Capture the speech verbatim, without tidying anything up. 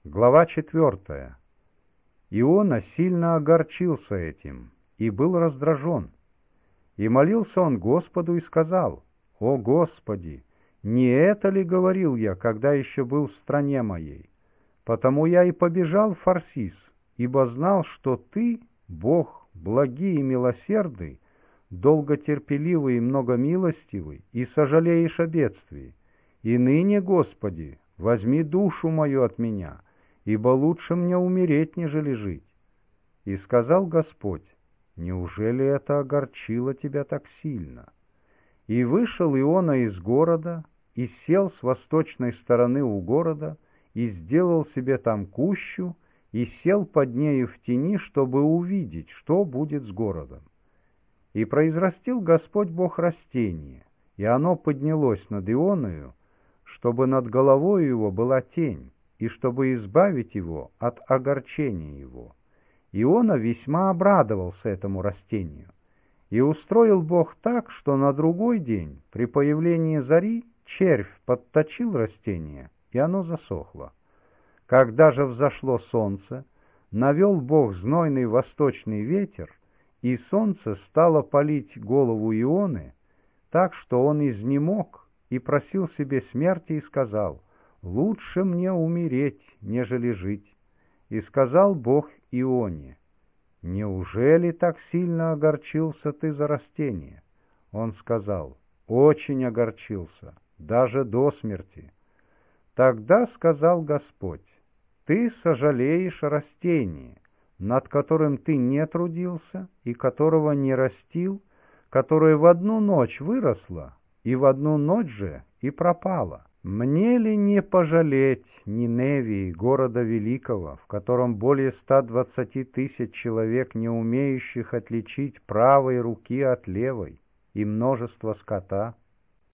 Глава четвертая. Иона сильно огорчился этим и был раздражен. И молился он Господу и сказал: «О Господи, не это ли говорил я, когда еще был в стране моей? Потому я и побежал в Фарсис, ибо знал, что Ты, Бог, благий и милосердный, долготерпеливый и многомилостивый, и сожалеешь о бедствии. И ныне, Господи, возьми душу мою от меня, ибо лучше мне умереть, нежели жить». И сказал Господь: «Неужели это огорчило тебя так сильно?» И вышел Иона из города, и сел с восточной стороны у города, и сделал себе там кущу, и сел под нею в тени, чтобы увидеть, что будет с городом. И произрастил Господь Бог растение, и оно поднялось над Ионою, чтобы над головой его была тень, и чтобы избавить его от огорчения его. Иона весьма обрадовался этому растению. И устроил Бог так, что на другой день, при появлении зари, червь подточил растение, и оно засохло. Когда же взошло солнце, навел Бог знойный восточный ветер, и солнце стало палить голову Ионы, так что он изнемог и просил себе смерти и сказал: «Лучше мне умереть, нежели жить». И сказал Бог Ионе: «Неужели так сильно огорчился ты за растение?» Он сказал: «Очень огорчился, даже до смерти». Тогда сказал Господь: «Ты сожалеешь о растении, над которым ты не трудился и которого не растил, которое в одну ночь выросло, и в одну ночь же и пропало. Мне ли не пожалеть Ниневии, города великого, в котором более ста двадцати тысяч человек, не умеющих отличить правой руки от левой, и множество скота?»